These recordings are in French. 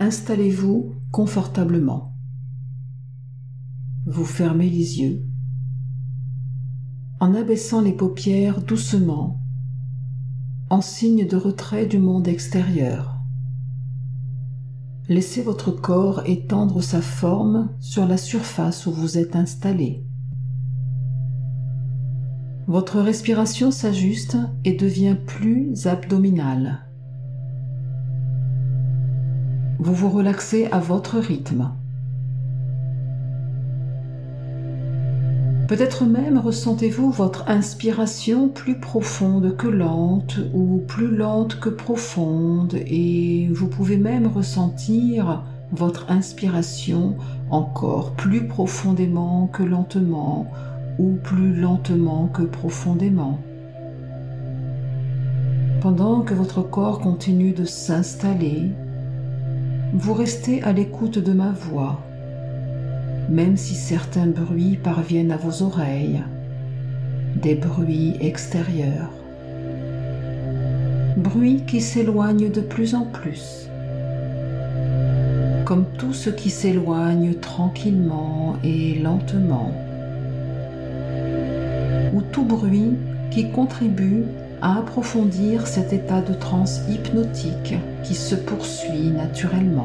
Installez-vous confortablement. Vous fermez les yeux. En abaissant les paupières doucement, en signe de retrait du monde extérieur. Laissez votre corps étendre sa forme sur la surface où vous êtes installé. Votre respiration s'ajuste et devient plus abdominale. Vous vous relaxez à votre rythme. Peut-être même ressentez-vous votre inspiration plus profonde que lente ou plus lente que profonde, et vous pouvez même ressentir votre inspiration encore plus profondément que lentement ou plus lentement que profondément. Pendant que votre corps continue de s'installer, vous restez à l'écoute de ma voix, même si certains bruits parviennent à vos oreilles, des bruits extérieurs, bruits qui s'éloignent de plus en plus, comme tout ce qui s'éloigne tranquillement et lentement, ou tout bruit qui contribue à approfondir cet état de transe hypnotique qui se poursuit naturellement.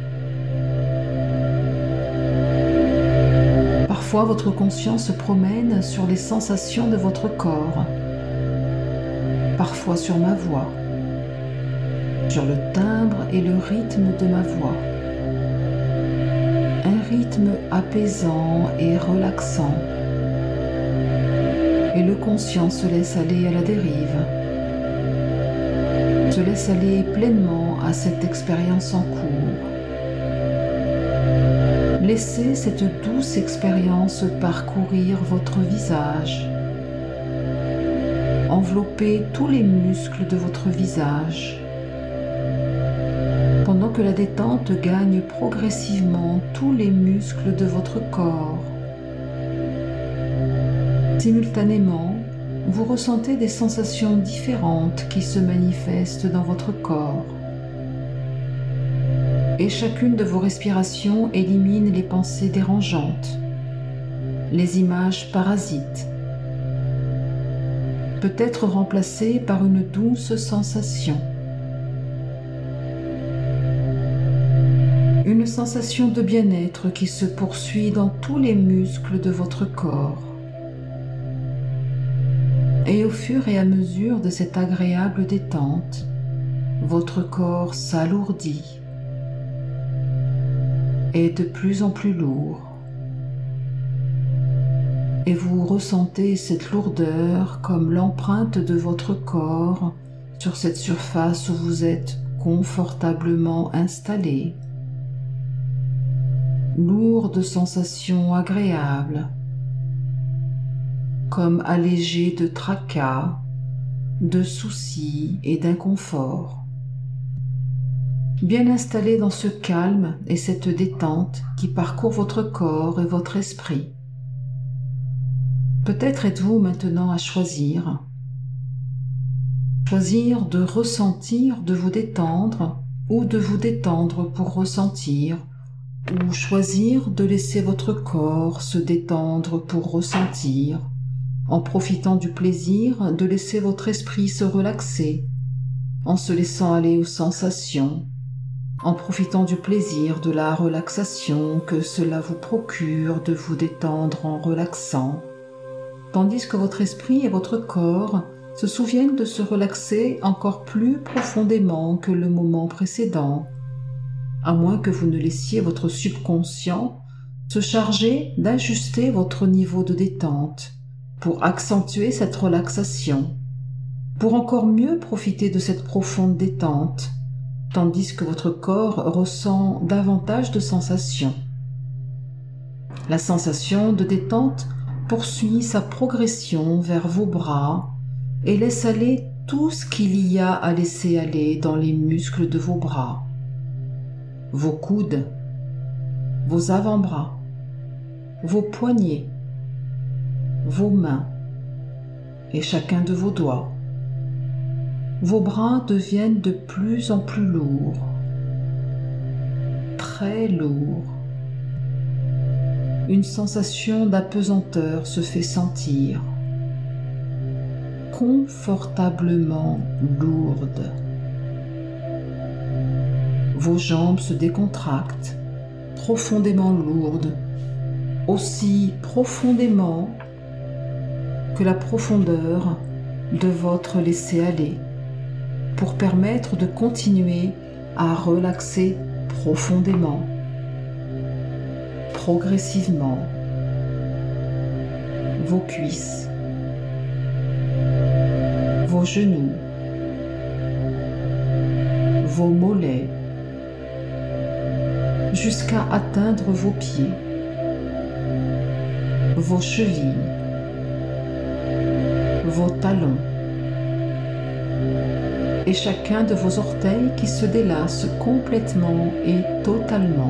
Parfois, votre conscience se promène sur les sensations de votre corps, parfois sur ma voix, sur le timbre et le rythme de ma voix. Un rythme apaisant et relaxant. Et le conscient se laisse aller à la dérive, se laisse aller pleinement à cette expérience en cours. Laissez cette douce expérience parcourir votre visage, envelopper tous les muscles de votre visage, pendant que la détente gagne progressivement tous les muscles de votre corps. Simultanément, vous ressentez des sensations différentes qui se manifestent dans votre corps. Et chacune de vos respirations élimine les pensées dérangeantes, les images parasites, peut être remplacées par une douce sensation. Une sensation de bien-être qui se poursuit dans tous les muscles de votre corps. Et au fur et à mesure de cette agréable détente, votre corps s'alourdit, est de plus en plus lourd, et vous ressentez cette lourdeur comme l'empreinte de votre corps sur cette surface où vous êtes confortablement installé. Lourde sensation agréable, comme allégé de tracas, de soucis et d'inconfort. Bien installé dans ce calme et cette détente qui parcourt votre corps et votre esprit. Peut-être êtes-vous maintenant à choisir de ressentir, de vous détendre, ou de vous détendre pour ressentir, ou choisir de laisser votre corps se détendre pour ressentir, en profitant du plaisir de laisser votre esprit se relaxer, en se laissant aller aux sensations, en profitant du plaisir de la relaxation que cela vous procure de vous détendre en relaxant, tandis que votre esprit et votre corps se souviennent de se relaxer encore plus profondément que le moment précédent, à moins que vous ne laissiez votre subconscient se charger d'ajuster votre niveau de détente pour accentuer cette relaxation, pour encore mieux profiter de cette profonde détente, tandis que votre corps ressent davantage de sensations. La sensation de détente poursuit sa progression vers vos bras et laisse aller tout ce qu'il y a à laisser aller dans les muscles de vos bras, vos coudes, vos avant-bras, vos poignets, vos mains et chacun de vos doigts. Vos bras deviennent de plus en plus lourds. très lourd. Une sensation d'apesanteur se fait sentir, confortablement lourde. Vos jambes se décontractent, profondément lourdes, aussi profondément que la profondeur de votre laisser-aller, pour permettre de continuer à relaxer profondément, progressivement, vos cuisses, vos genoux, vos mollets, jusqu'à atteindre vos pieds, vos chevilles, vos talons, et chacun de vos orteils qui se délasse complètement et totalement.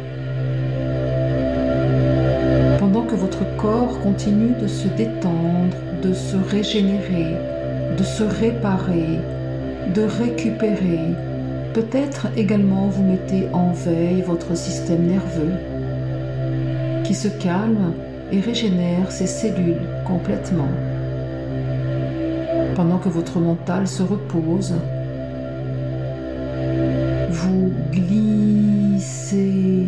Pendant que votre corps continue de se détendre, de se régénérer, de se réparer, de récupérer, peut-être également vous mettez en veille votre système nerveux qui se calme et régénère ses cellules complètement. Pendant que votre mental se repose, vous glissez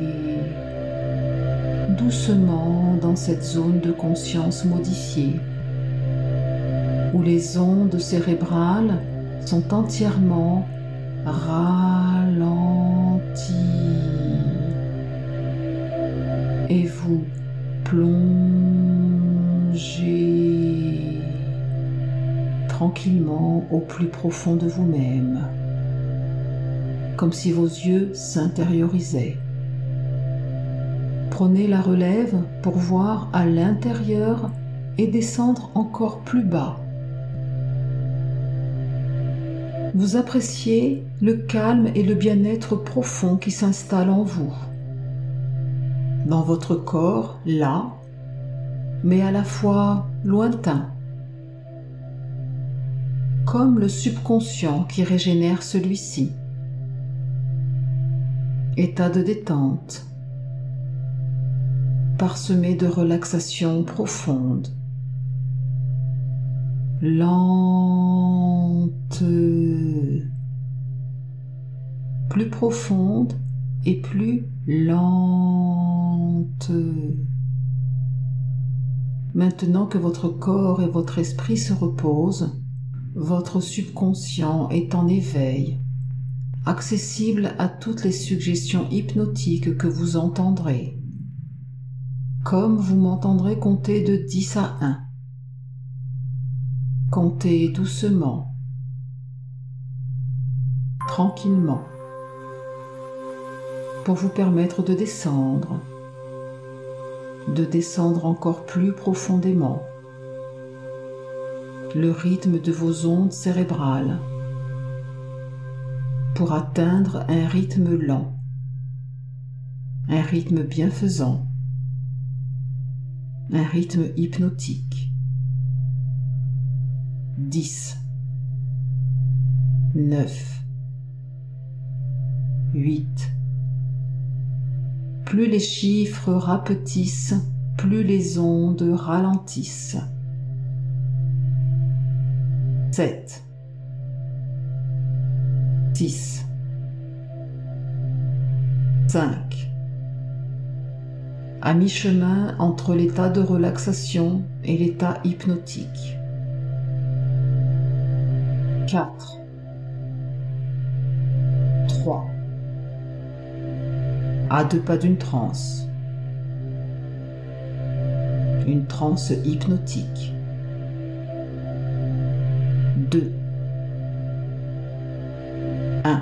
doucement dans cette zone de conscience modifiée, où les ondes cérébrales sont entièrement ralenties et vous plongez tranquillement au plus profond de vous-même, comme si vos yeux s'intériorisaient. Prenez la relève pour voir à l'intérieur et descendre encore plus bas. Vous appréciez le calme et le bien-être profond qui s'installe en vous, dans votre corps, là, mais à la fois lointain, comme le subconscient qui régénère celui-ci. État de détente, parsemé de relaxation profonde, lente, plus profonde et plus lente. Maintenant que votre corps et votre esprit se reposent, votre subconscient est en éveil, accessible à toutes les suggestions hypnotiques que vous entendrez. Comme vous m'entendrez compter de 10 à 1. Comptez doucement, tranquillement, pour vous permettre de descendre encore plus profondément. Le rythme de vos ondes cérébrales pour atteindre un rythme lent, un rythme bienfaisant, un rythme hypnotique. 10, 9, 8. Plus les chiffres rapetissent, plus les ondes ralentissent. 7, 6, 5. À mi-chemin entre l'état de relaxation et l'état hypnotique. 4, 3. À 2 pas d'une transe. Une transe hypnotique. 2, 1.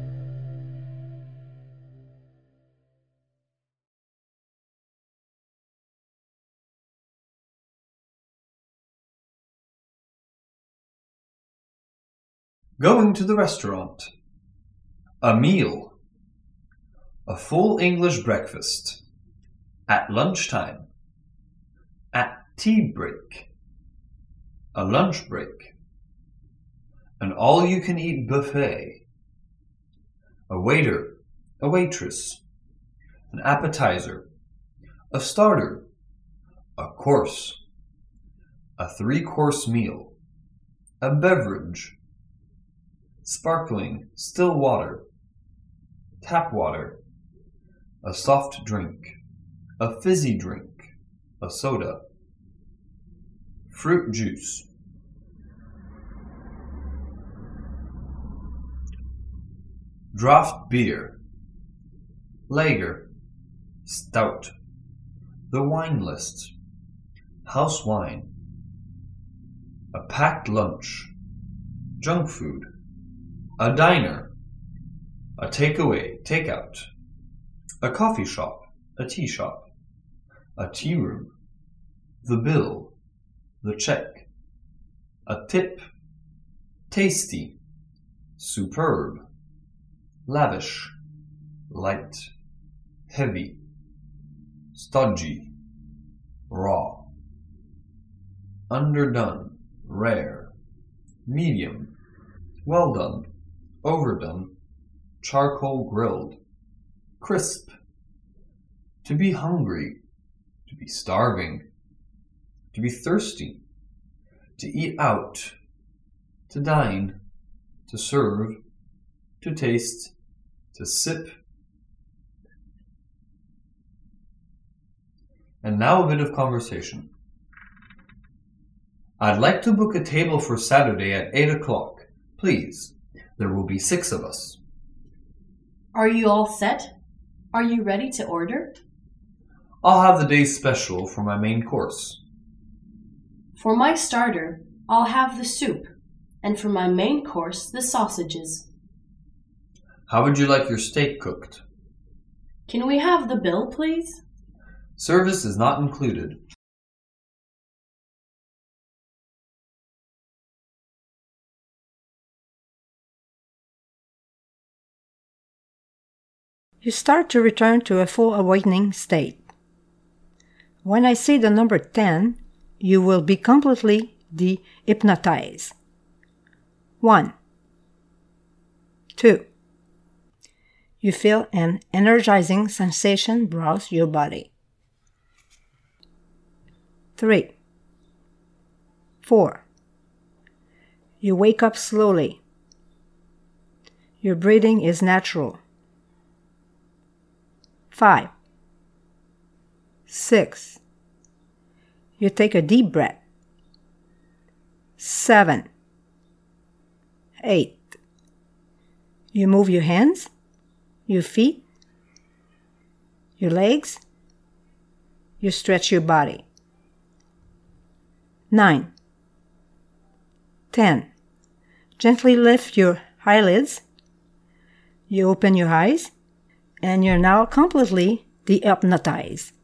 Going to the restaurant. A meal. A full English breakfast. At lunchtime. At tea break. A lunch break. An all-you-can-eat buffet. A waiter a waitress, an appetizer, a starter, a course, a 3-course meal, a beverage, sparkling still water, tap water, a soft drink, a fizzy drink, a soda, fruit juice. Draft beer, lager, stout, the wine list, house wine, a packed lunch, junk food, a diner, a takeaway, takeout, a coffee shop, a tea shop, a tea room, the bill, the check, a tip, tasty, superb, lavish, light, heavy, stodgy, raw, underdone, rare, medium, well done, overdone, charcoal grilled, crisp, to be hungry, to be starving, to be thirsty, to eat out, to dine, to serve, to taste, to sip. And now a bit of conversation. I'd like to book a table for Saturday at 8 o'clock. Please. There will be 6 of us. Are you all set? Are you ready to order? I'll have the day's special for my main course. For my starter, I'll have the soup, and for my main course, the sausages. How would you like your steak cooked? Can we have the bill, please? Service is not included. You start to return to a full awakening state. When I say the number 10, you will be completely de-hypnotized. 1, 2. You feel an energizing sensation browse your body. 3, 4. You wake up slowly. Your breathing is natural. 5, 6. You take a deep breath. 7, 8. You move your hands, your feet, your legs. You stretch your body. 9, 10. Gently lift your eyelids. You open your eyes, and you're now completely de-hypnotized.